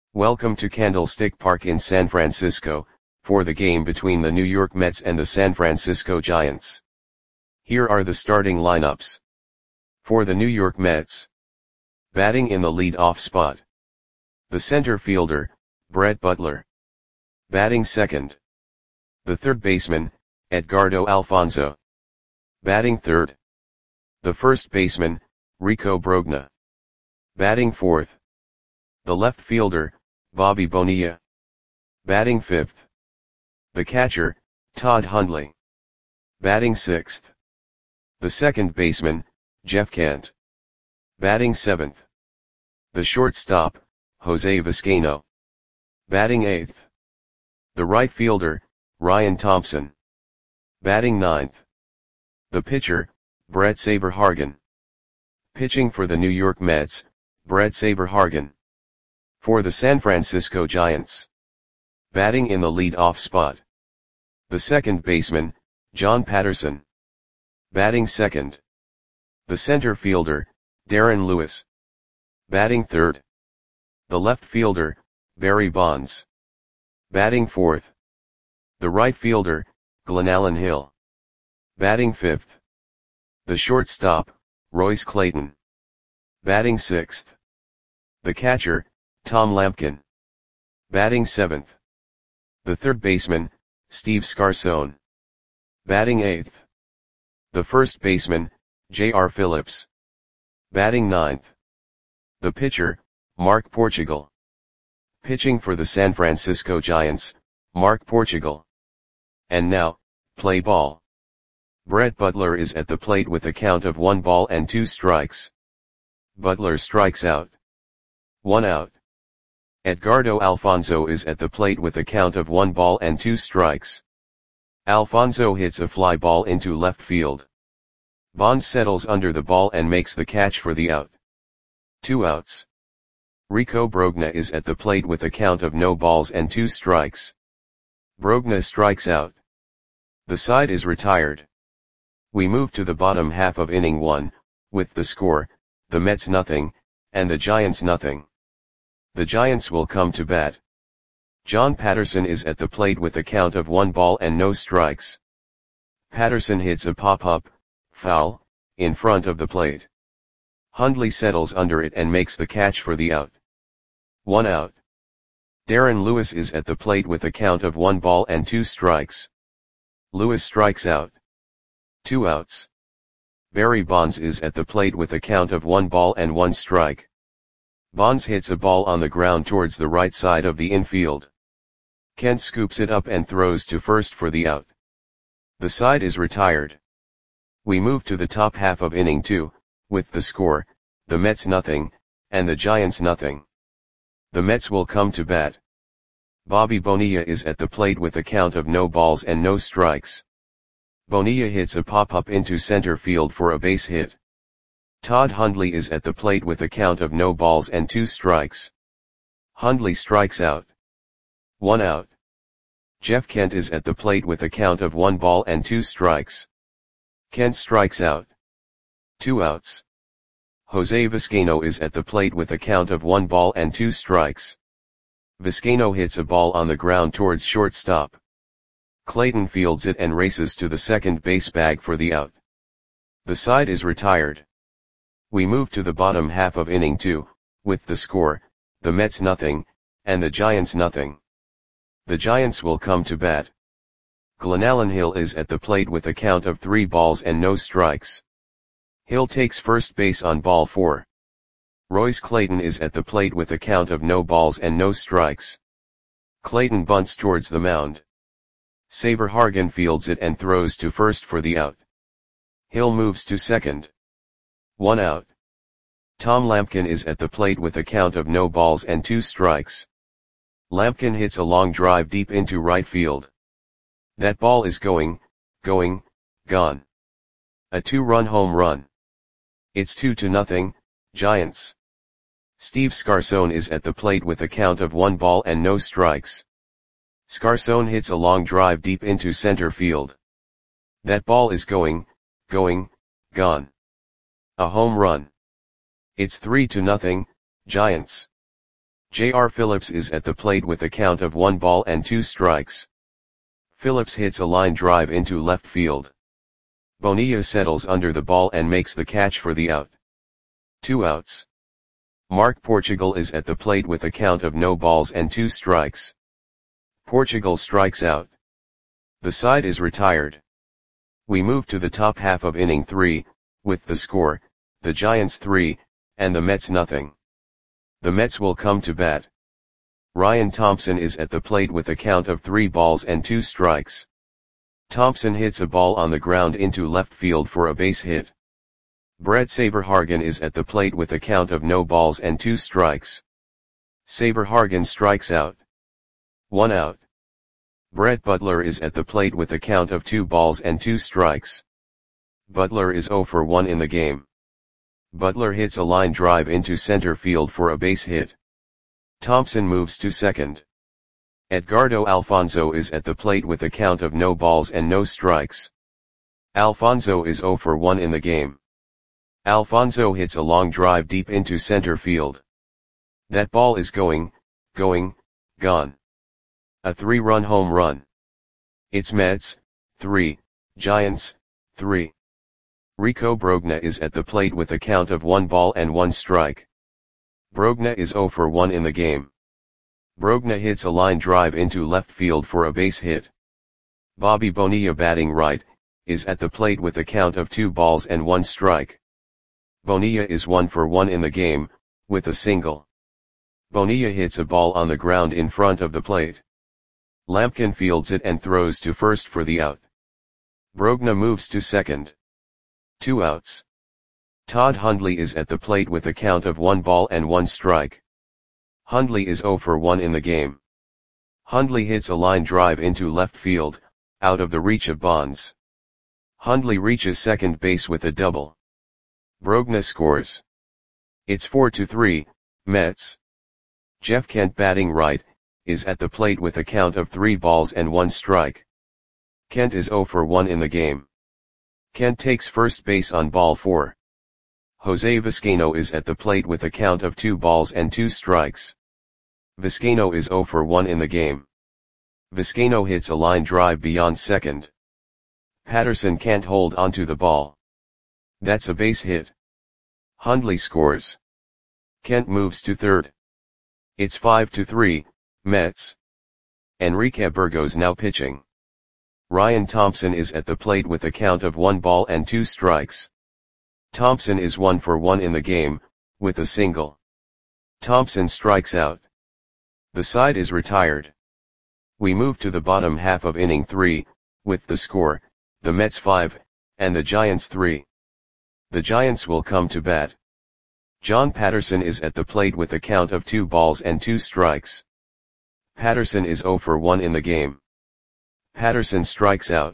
Welcome to Candlestick Park in San Francisco, for the game between the New York Mets and the San Francisco Giants. Here are the starting lineups. For the New York Mets. Batting in the lead-off spot. The center fielder, Brett Butler. Batting second. The third baseman, Edgardo Alfonzo. Batting third. The first baseman, Rico Brogna. Batting fourth. The left fielder, Bobby Bonilla. Batting fifth. The catcher, Todd Hundley. Batting sixth. The second baseman, Jeff Kent. Batting seventh. The shortstop, Jose Vizcaino. Batting eighth. The right fielder, Ryan Thompson. Batting ninth. The pitcher, Brett Saberhagen. Pitching for the New York Mets, Brett Saberhagen. For the San Francisco Giants. Batting in the lead-off spot. The second baseman, John Patterson. Batting second. The center fielder, Darren Lewis. Batting third. The left fielder, Barry Bonds. Batting fourth. The right fielder, Glenallen Hill. Batting fifth. The shortstop, Royce Clayton. Batting sixth. The catcher, Tom Lampkin. Batting seventh. The third baseman, Steve Scarson. Batting eighth. The first baseman, J.R. Phillips. Batting ninth. The pitcher, Mark Portugal. Pitching for the San Francisco Giants, Mark Portugal. And now, play ball. Brett Butler is at the plate with a count of 1 ball and 2 strikes. Butler strikes out. 1 out. Edgardo Alfonzo is at the plate with a count of 1 ball and 2 strikes. Alfonzo hits a fly ball into left field. Bonds settles under the ball and makes the catch for the out. 2 outs. Rico Brogna is at the plate with a count of no balls and 2 strikes. Brogna strikes out. The side is retired. We move to the bottom half of inning 1, with the score, the Mets nothing, and the Giants nothing. The Giants will come to bat. John Patterson is at the plate with a count of 1 ball and no strikes. Patterson hits a pop-up, foul, in front of the plate. Hundley settles under it and makes the catch for the out. 1 out. Darren Lewis is at the plate with a count of 1 ball and 2 strikes. Lewis strikes out. 2 outs. Barry Bonds is at the plate with a count of 1 ball and 1 strike. Bonds hits a ball on the ground towards the right side of the infield. Kent scoops it up and throws to first for the out. The side is retired. We move to the top half of inning 2, with the score, the Mets nothing, and the Giants nothing. The Mets will come to bat. Bobby Bonilla is at the plate with a count of no balls and no strikes. Bonilla hits a pop-up into center field for a base hit. Todd Hundley is at the plate with a count of no balls and 2 strikes. Hundley strikes out. 1 out. Jeff Kent is at the plate with a count of 1 ball and 2 strikes. Kent strikes out. 2 outs. Jose Vizcaino is at the plate with a count of 1 ball and 2 strikes. Vizcaino hits a ball on the ground towards shortstop. Clayton fields it and races to the second base bag for the out. The side is retired. We move to the bottom half of inning 2, with the score, the Mets nothing, and the Giants nothing. The Giants will come to bat. Glenallen Hill is at the plate with a count of 3 balls and no strikes. Hill takes first base on ball 4. Royce Clayton is at the plate with a count of no balls and no strikes. Clayton bunts towards the mound. Saberhagen fields it and throws to first for the out. Hill moves to second. 1 out. Tom Lampkin is at the plate with a count of no balls and 2 strikes. Lampkin hits a long drive deep into right field. That ball is gone. A 2-run home run. It's 2-0, Giants. Steve Scarson is at the plate with a count of 1 ball and no strikes. Scarson hits a long drive deep into center field. That ball is gone. A home run. It's 3-0, Giants. J.R. Phillips is at the plate with a count of 1 ball and 2 strikes. Phillips hits a line drive into left field. Bonilla settles under the ball and makes the catch for the out. 2 outs. Mark Portugal is at the plate with a count of no balls and 2 strikes. Portugal strikes out. The side is retired. We move to the top half of inning 3, with the score, the Giants 3, and the Mets nothing. The Mets will come to bat. Ryan Thompson is at the plate with a count of 3 balls and 2 strikes. Thompson hits a ball on the ground into left field for a base hit. Brett Saberhagen is at the plate with a count of no balls and 2 strikes. Saberhagen strikes out. 1 out. Brett Butler is at the plate with a count of 2 balls and 2 strikes. Butler is 0 for 1 in the game. Butler hits a line drive into center field for a base hit. Thompson moves to second. Edgardo Alfonzo is at the plate with a count of no balls and no strikes. Alfonzo is 0 for 1 in the game. Alfonzo hits a long drive deep into center field. That ball is gone. A 3-run home run. It's Mets, 3, Giants, 3. Rico Brogna is at the plate with a count of 1 ball and 1 strike. Brogna is 0 for 1 in the game. Brogna hits a line drive into left field for a base hit. Bobby Bonilla, batting right, is at the plate with a count of 2 balls and 1 strike. Bonilla is 1 for 1 in the game, with a single. Bonilla hits a ball on the ground in front of the plate. Lampkin fields it and throws to first for the out. Brogna moves to second. 2 outs. Todd Hundley is at the plate with a count of 1 ball and 1 strike. Hundley is 0 for 1 in the game. Hundley hits a line drive into left field, out of the reach of Bonds. Hundley reaches second base with a double. Brogna scores. It's 4-3, Mets. Jeff Kent, batting right, is at the plate with a count of 3 balls and 1 strike. Kent is 0 for 1 in the game. Kent takes first base on ball 4. Jose Vizcaino is at the plate with a count of 2 balls and 2 strikes. Vizcaino is 0 for 1 in the game. Vizcaino hits a line drive beyond second. Patterson can't hold onto the ball. That's a base hit. Hundley scores. Kent moves to third. It's 5-3, Mets. Enrique Burgos now pitching. Ryan Thompson is at the plate with a count of 1 ball and 2 strikes. Thompson is 1 for 1 in the game, with a single. Thompson strikes out. The side is retired. We move to the bottom half of inning 3, with the score, the Mets 5, and the Giants 3. The Giants will come to bat. John Patterson is at the plate with a count of 2 balls and 2 strikes. Patterson is 0 for 1 in the game. Patterson strikes out.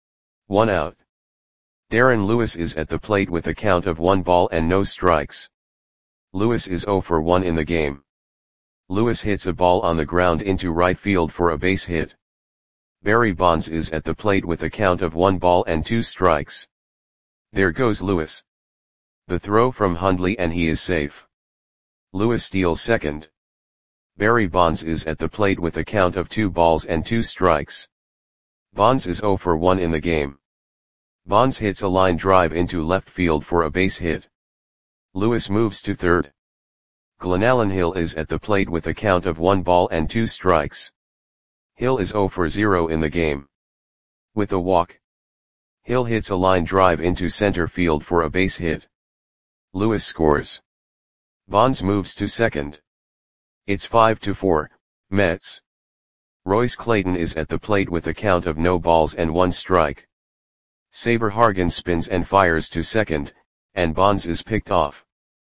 1 out. Darren Lewis is at the plate with a count of 1 ball and no strikes. Lewis is 0 for 1 in the game. Lewis hits a ball on the ground into right field for a base hit. Barry Bonds is at the plate with a count of 1 ball and 2 strikes. There goes Lewis. The throw from Hundley and he is safe. Lewis steals second. Barry Bonds is at the plate with a count of 2 balls and 2 strikes. Bonds is 0 for 1 in the game. Bonds hits a line drive into left field for a base hit. Lewis moves to third. Glenallen Hill is at the plate with a count of 1 ball and 2 strikes. Hill is 0 for 0 in the game. With a walk. Hill hits a line drive into center field for a base hit. Lewis scores. Bonds moves to second. It's 5-4, Mets. Royce Clayton is at the plate with a count of no balls and 1 strike. Saberhagen spins and fires to second, and Bonds is picked off.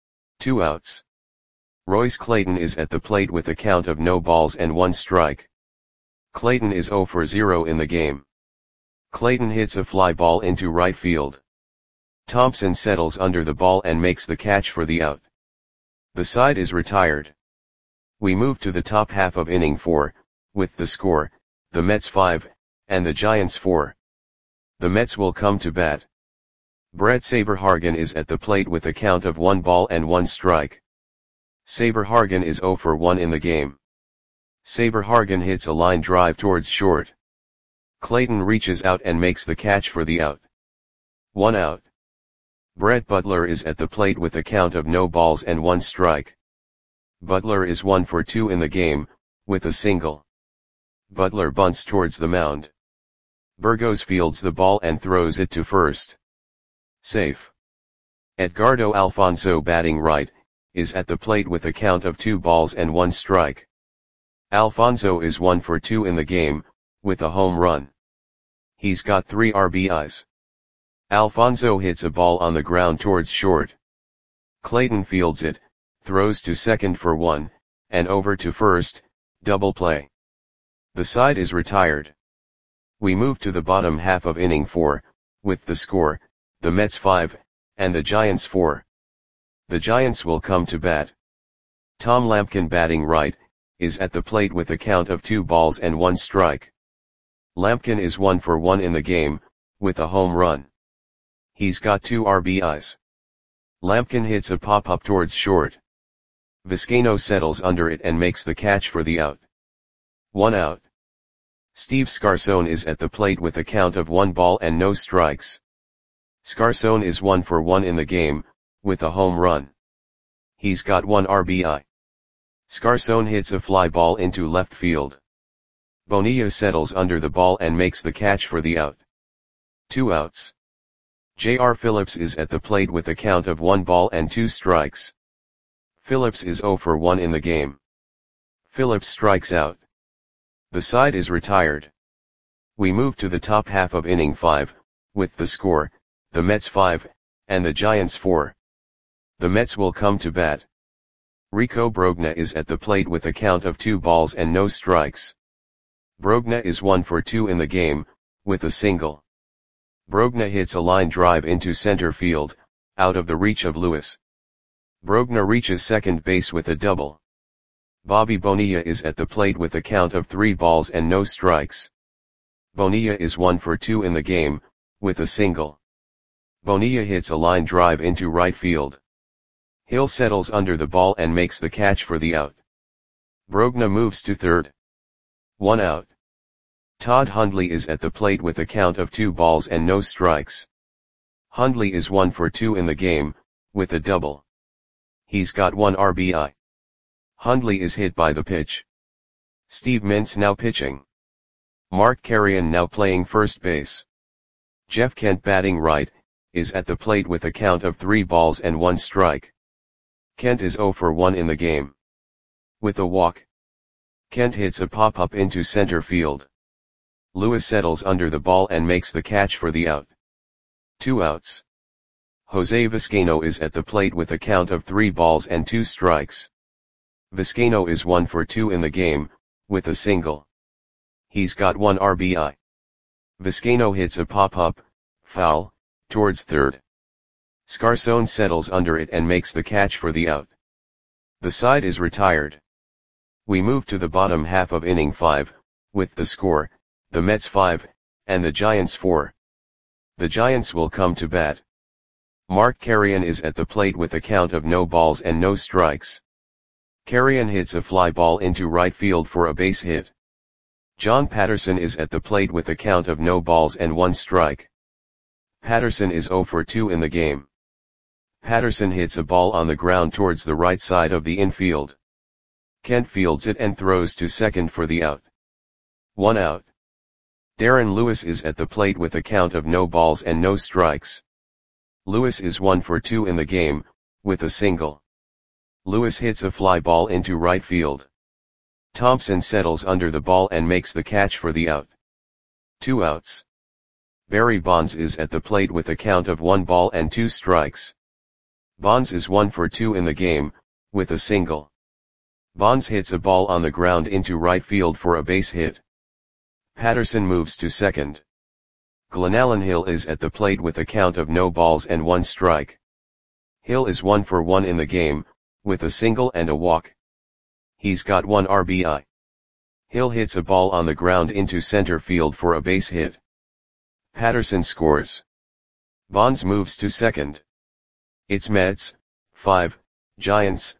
2 outs. Royce Clayton is at the plate with a count of no balls and 1 strike. Clayton is 0 for 0 in the game. Clayton hits a fly ball into right field. Thompson settles under the ball and makes the catch for the out. The side is retired. We move to the top half of inning 4, with the score, the Mets 5, and the Giants 4. The Mets will come to bat. Brett Saberhagen is at the plate with a count of 1 ball and 1 strike. Saberhagen is 0 for 1 in the game. Saberhagen hits a line drive towards short. Clayton reaches out and makes the catch for the out. 1 out. Brett Butler is at the plate with a count of no balls and 1 strike. Butler is 1 for 2 in the game, with a single. Butler bunts towards the mound. Burgos fields the ball and throws it to first. Safe. Edgardo Alfonso, batting right, is at the plate with a count of 2 balls and 1 strike. Alfonso is 1 for 2 in the game, with a home run. He's got 3 RBIs. Alfonso hits a ball on the ground towards short. Clayton fields it, throws to second for 1, and over to first, double play. The side is retired. We move to the bottom half of inning 4, with the score, the Mets 5, and the Giants 4. The Giants will come to bat. Tom Lampkin, batting right, is at the plate with a count of 2 balls and 1 strike. Lampkin is 1 for 1 in the game, with a home run. He's got 2 RBIs. Lampkin hits a pop-up towards short. Vizcaino settles under it and makes the catch for the out. 1 out. Steve Scarson is at the plate with a count of 1 ball and no strikes. Scarson is 1 for 1 in the game, with a home run. He's got 1 RBI. Scarson hits a fly ball into left field. Bonilla settles under the ball and makes the catch for the out. 2 outs. J.R. Phillips is at the plate with a count of 1 ball and 2 strikes. Phillips is 0 for 1 in the game. Phillips strikes out. The side is retired. We move to the top half of inning 5, with the score, the Mets 5, and the Giants 4. The Mets will come to bat. Rico Brogna is at the plate with a count of 2 balls and no strikes. Brogna is 1 for 2 in the game, with a single. Brogna hits a line drive into center field, out of the reach of Lewis. Brogna reaches second base with a double. Bobby Bonilla is at the plate with a count of 3 balls and no strikes. Bonilla is 1 for 2 in the game, with a single. Bonilla hits a line drive into right field. Hill settles under the ball and makes the catch for the out. Brogna moves to third. 1 out. Todd Hundley is at the plate with a count of 2 balls and no strikes. Hundley is 1 for 2 in the game, with a double. He's got 1 RBI. Hundley is hit by the pitch. Steve Mintz now pitching. Mark Carrion now playing first base. Jeff Kent, batting right, is at the plate with a count of 3 balls and 1 strike. Kent is 0 for 1 in the game. With a walk. Kent hits a pop-up into center field. Lewis settles under the ball and makes the catch for the out. 2 outs. Jose Vizcaino is at the plate with a count of 3 balls and 2 strikes. Vizcaino is 1 for 2 in the game, with a single. He's got 1 RBI. Vizcaino hits a pop-up, foul, towards third. Scarson settles under it and makes the catch for the out. The side is retired. We move to the bottom half of inning 5, with the score, the Mets 5, and the Giants 4. The Giants will come to bat. Mark Carrion is at the plate with a count of no balls and no strikes. Carrion hits a fly ball into right field for a base hit. John Patterson is at the plate with a count of no balls and 1 strike. Patterson is 0 for 2 in the game. Patterson hits a ball on the ground towards the right side of the infield. Kent fields it and throws to second for the out. 1 out. Darren Lewis is at the plate with a count of no balls and no strikes. Lewis is 1 for 2 in the game, with a single. Lewis hits a fly ball into right field. Thompson settles under the ball and makes the catch for the out. 2 outs. Barry Bonds is at the plate with a count of 1 ball and 2 strikes. Bonds is 1 for 2 in the game, with a single. Bonds hits a ball on the ground into right field for a base hit. Patterson moves to second. Glenallen Hill is at the plate with a count of no balls and 1 strike. Hill is 1 for 1 in the game, with a single and a walk. He's got 1 RBI. Hill hits a ball on the ground into center field for a base hit. Patterson scores. Bonds moves to second. It's Mets 5, Giants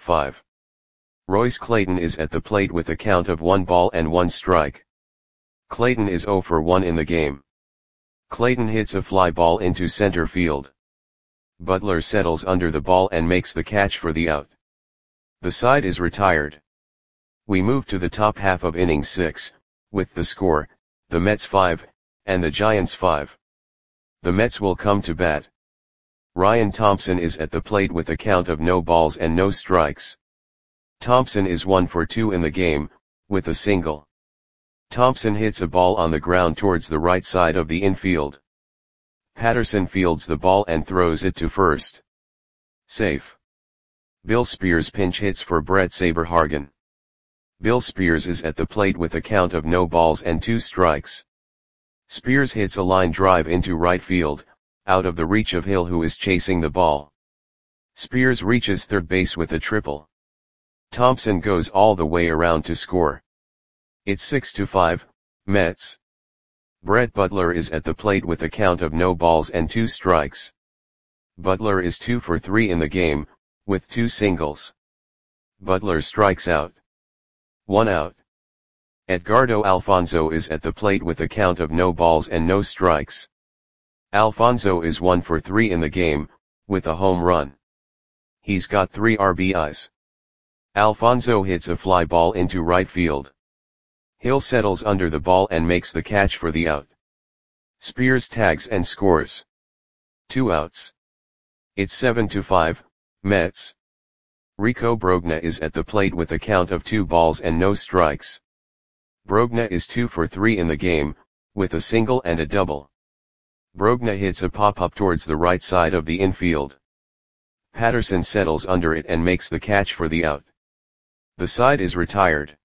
5. Royce Clayton is at the plate with a count of 1 ball and 1 strike. Clayton is 0 for 1 in the game. Clayton hits a fly ball into center field. Butler settles under the ball and makes the catch for the out. The side is retired. We move to the top half of inning 6, with the score, the Mets 5, and the Giants 5. The Mets will come to bat. Ryan Thompson is at the plate with a count of no balls and no strikes. Thompson is 1 for 2 in the game, with a single. Thompson hits a ball on the ground towards the right side of the infield. Patterson fields the ball and throws it to first. Safe. Bill Spears pinch hits for Brett Saberhagen. Bill Spears is at the plate with a count of no balls and 2 strikes. Spears hits a line drive into right field, out of the reach of Hill, who is chasing the ball. Spears reaches third base with a triple. Thompson goes all the way around to score. It's 6-5, Mets. Brett Butler is at the plate with a count of no balls and 2 strikes. Butler is 2 for 3 in the game, with 2 singles. Butler strikes out. 1 out. Edgardo Alfonzo is at the plate with a count of no balls and no strikes. Alfonzo is 1 for 3 in the game, with a home run. He's got 3 RBIs. Alfonzo hits a fly ball into right field. Hill settles under the ball and makes the catch for the out. Spears tags and scores. 2 outs. It's 7-5, Mets. Rico Brogna is at the plate with a count of 2 balls and no strikes. Brogna is 2 for 3 in the game, with a single and a double. Brogna hits a pop-up towards the right side of the infield. Patterson settles under it and makes the catch for the out. The side is retired.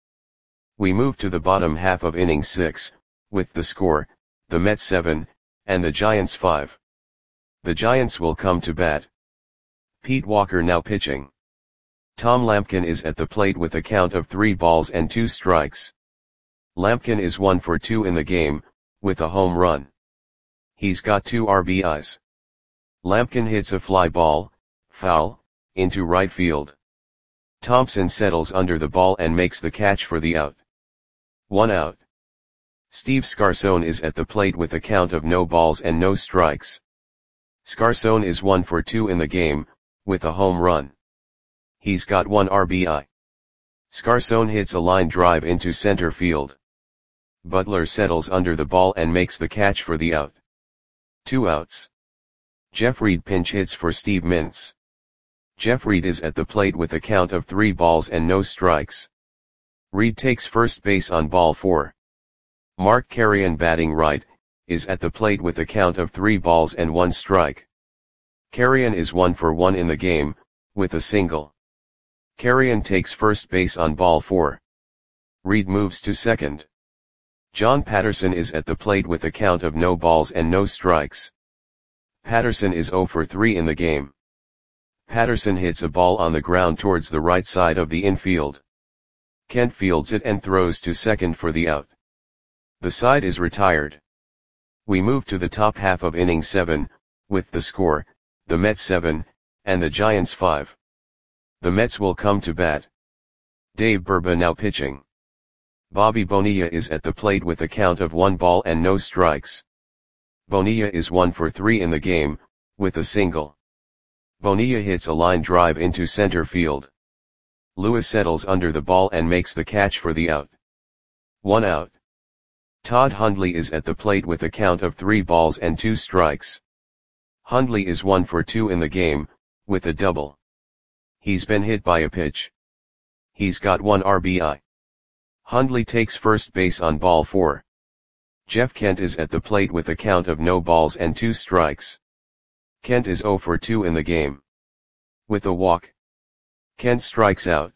We move to the bottom half of inning 6, with the score, the Mets 7, and the Giants 5. The Giants will come to bat. Pete Walker now pitching. Tom Lampkin is at the plate with a count of 3 balls and 2 strikes. Lampkin is 1 for 2 in the game, with a home run. He's got 2 RBIs. Lampkin hits a fly ball, foul, into right field. Thompson settles under the ball and makes the catch for the out. 1 out. Steve Scarson is at the plate with a count of no balls and no strikes. Scarson is 1 for 2 in the game, with a home run. He's got 1 RBI. Scarson hits a line drive into center field. Butler settles under the ball and makes the catch for the out. 2 outs. Jeff Reed pinch hits for Steve Mintz. Jeff Reed is at the plate with a count of 3 balls and no strikes. Reed takes first base on ball 4. Mark Carrion, batting right, is at the plate with a count of 3 balls and 1 strike. Carrion is 1 for 1 in the game, with a single. Carrion takes first base on ball 4. Reed moves to second. John Patterson is at the plate with a count of no balls and no strikes. Patterson is 0 for 3 in the game. Patterson hits a ball on the ground towards the right side of the infield. Kent fields it and throws to second for the out. The side is retired. We move to the top half of inning 7, with the score, the Mets 7, and the Giants 5. The Mets will come to bat. Dave Burba now pitching. Bobby Bonilla is at the plate with a count of 1 ball and no strikes. Bonilla is 1 for 3 in the game, with a single. Bonilla hits a line drive into center field. Lewis settles under the ball and makes the catch for the out. 1 out. Todd Hundley is at the plate with a count of 3 balls and 2 strikes. Hundley is 1 for 2 in the game, with a double. He's been hit by a pitch. He's got 1 RBI. Hundley takes first base on ball 4. Jeff Kent is at the plate with a count of no balls and 2 strikes. Kent is 0 for 2 in the game. With a walk. Kent strikes out.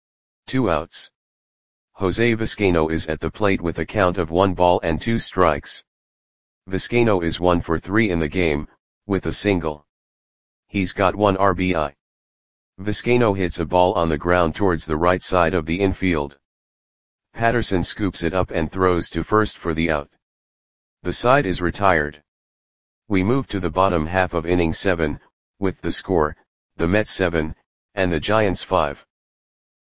2 outs. Jose Vizcaino is at the plate with a count of 1 ball and 2 strikes. Vizcaino is 1 for 3 in the game, with a single. He's got 1 RBI. Vizcaino hits a ball on the ground towards the right side of the infield. Patterson scoops it up and throws to first for the out. The side is retired. We move to the bottom half of inning 7, with the score, the Mets 7, and the Giants 5.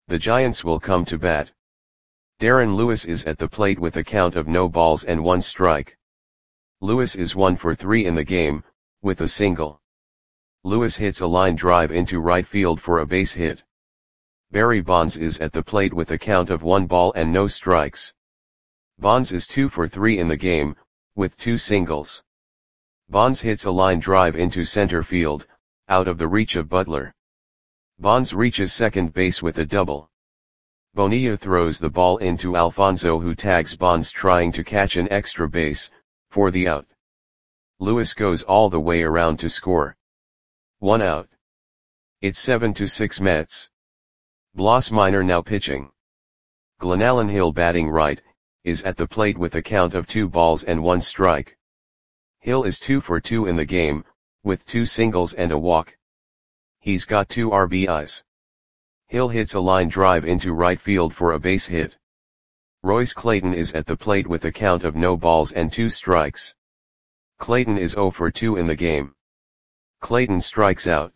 The Giants will come to bat. Darren Lewis is at the plate with a count of no balls and 1 strike. Lewis is 1 for 3 in the game, with a single. Lewis hits a line drive into right field for a base hit. Barry Bonds is at the plate with a count of 1 ball and no strikes. Bonds is 2 for 3 in the game, with 2 singles. Bonds hits a line drive into center field, out of the reach of Butler. Bonds reaches second base with a double. Bonilla throws the ball into Alfonso, who tags Bonds trying to catch an extra base, for the out. Lewis goes all the way around to score. 1 out. It's 7-6 Mets. Bloss Minor now pitching. Glenallen Hill, batting right, is at the plate with a count of 2 balls and 1 strike. Hill is 2 for 2 in the game, with 2 singles and a walk. He's got 2 RBIs. Hill hits a line drive into right field for a base hit. Royce Clayton is at the plate with a count of no balls and 2 strikes. Clayton is 0 for 2 in the game. Clayton strikes out.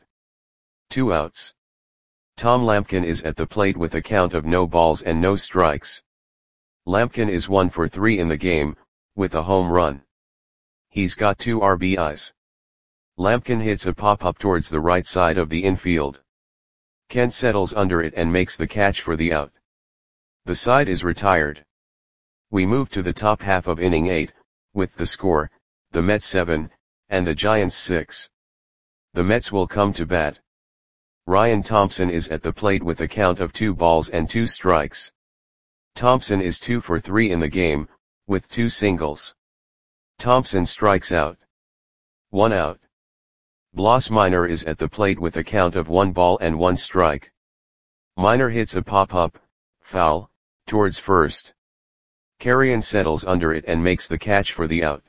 2 outs. Tom Lampkin is at the plate with a count of no balls and no strikes. Lampkin is 1 for 3 in the game, with a home run. He's got 2 RBIs. Lampkin hits a pop-up towards the right side of the infield. Kent settles under it and makes the catch for the out. The side is retired. We move to the top half of inning 8, with the score, the Mets 7, and the Giants 6. The Mets will come to bat. Ryan Thompson is at the plate with a count of 2 balls and 2 strikes. Thompson is 2 for 3 in the game, with 2 singles. Thompson strikes out. 1 out. Bloss Minor is at the plate with a count of 1 ball and 1 strike. Minor hits a pop-up, foul, towards first. Carrion settles under it and makes the catch for the out.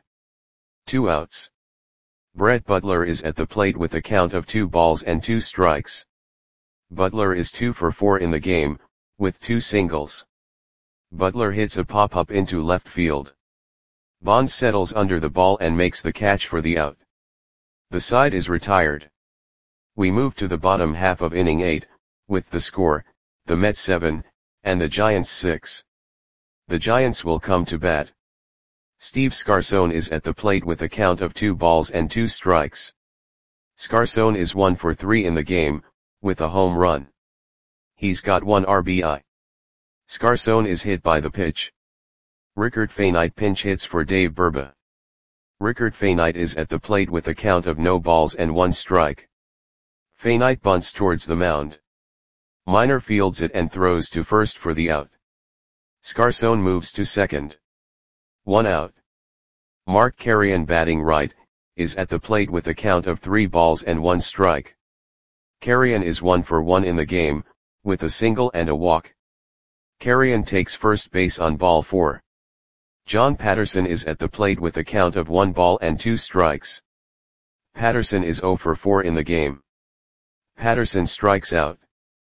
2 outs. Brett Butler is at the plate with a count of 2 balls and 2 strikes. Butler is 2 for 4 in the game, with 2 singles. Butler hits a pop-up into left field. Bonds settles under the ball and makes the catch for the out. The side is retired. We move to the bottom half of inning 8, with the score, the Mets 7, and the Giants 6. The Giants will come to bat. Steve Scarson is at the plate with a count of 2 balls and 2 strikes. Scarson is 1 for 3 in the game, with a home run. He's got 1 RBI. Scarson is hit by the pitch. Rickard Fainite pinch hits for Dave Burba. Rickard Fainite is at the plate with a count of no balls and 1 strike. Fainite bunts towards the mound. Minor fields it and throws to first for the out. Scarson moves to second. 1 out. Mark Carrion, batting right, is at the plate with a count of 3 balls and 1 strike. Carrion is 1 for 1 in the game, with a single and a walk. Carrion takes first base on ball 4. John Patterson is at the plate with a count of 1 ball and 2 strikes. Patterson is 0 for 4 in the game. Patterson strikes out.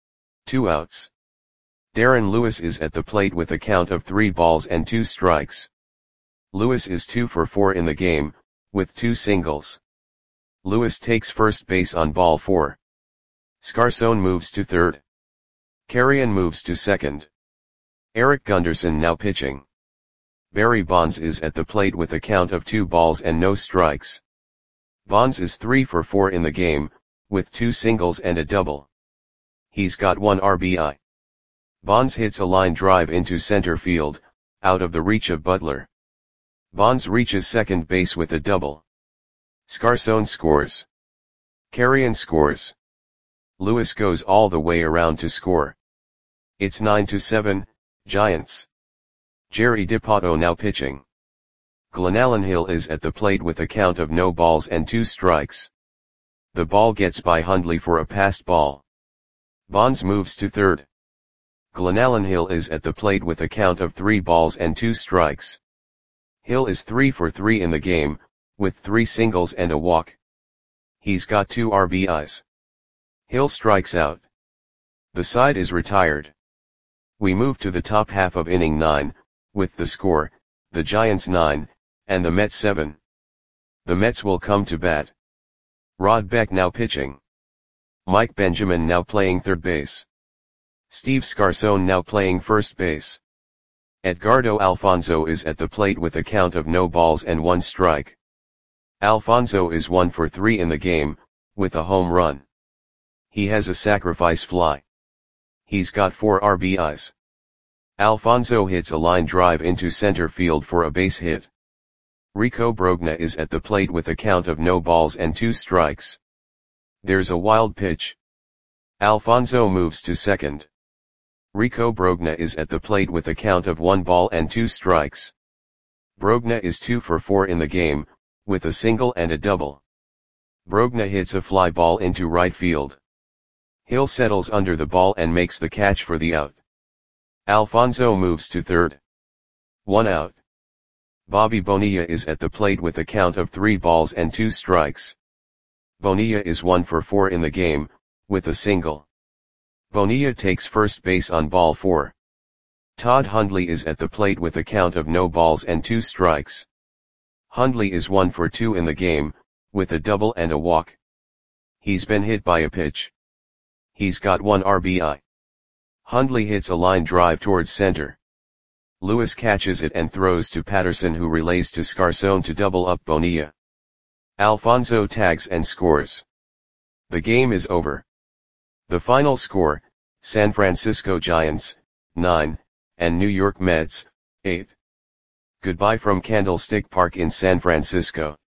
2 outs. Darren Lewis is at the plate with a count of 3 balls and 2 strikes. Lewis is 2 for 4 in the game, with 2 singles. Lewis takes first base on ball 4. Scarson moves to third. Carrion moves to second. Eric Gunderson now pitching. Barry Bonds is at the plate with a count of 2 balls and no strikes. Bonds is 3 for 4 in the game, with 2 singles and a double. He's got 1 RBI. Bonds hits a line drive into center field, out of the reach of Butler. Bonds reaches second base with a double. Scarson scores. Carrion scores. Lewis goes all the way around to score. It's 9-7, Giants. Jerry Dipoto now pitching. Glenallen Hill is at the plate with a count of no balls and 2 strikes. The ball gets by Hundley for a passed ball. Bonds moves to third. Glenallen Hill is at the plate with a count of 3 balls and 2 strikes. Hill is 3 for 3 in the game, with 3 singles and a walk. He's got 2 RBIs. Hill strikes out. The side is retired. We move to the top half of inning 9, with the score, the Giants 9, and the Mets 7. The Mets will come to bat. Rod Beck now pitching. Mike Benjamin now playing third base. Steve Scarson now playing first base. Edgardo Alfonzo is at the plate with a count of no balls and 1 strike. Alfonzo is 1 for 3 in the game, with a home run. He has a sacrifice fly. He's got 4 RBIs. Alfonzo hits a line drive into center field for a base hit. Rico Brogna is at the plate with a count of no balls and 2 strikes. There's a wild pitch. Alfonzo moves to second. Rico Brogna is at the plate with a count of 1 ball and 2 strikes. Brogna is 2 for 4 in the game, with a single and a double. Brogna hits a fly ball into right field. Hill settles under the ball and makes the catch for the out. Alfonzo moves to third. 1 out. Bobby Bonilla is at the plate with a count of 3 balls and 2 strikes. Bonilla is 1 for 4 in the game, with a single. Bonilla takes first base on ball 4. Todd Hundley is at the plate with a count of no balls and 2 strikes. Hundley is 1 for 2 in the game, with a double and a walk. He's been hit by a pitch. He's got 1 RBI. Hundley hits a line drive towards center. Lewis catches it and throws to Patterson, who relays to Scarson to double up Bonilla. Alfonzo tags and scores. The game is over. The final score, San Francisco Giants, 9, and New York Mets, 8. Goodbye from Candlestick Park in San Francisco.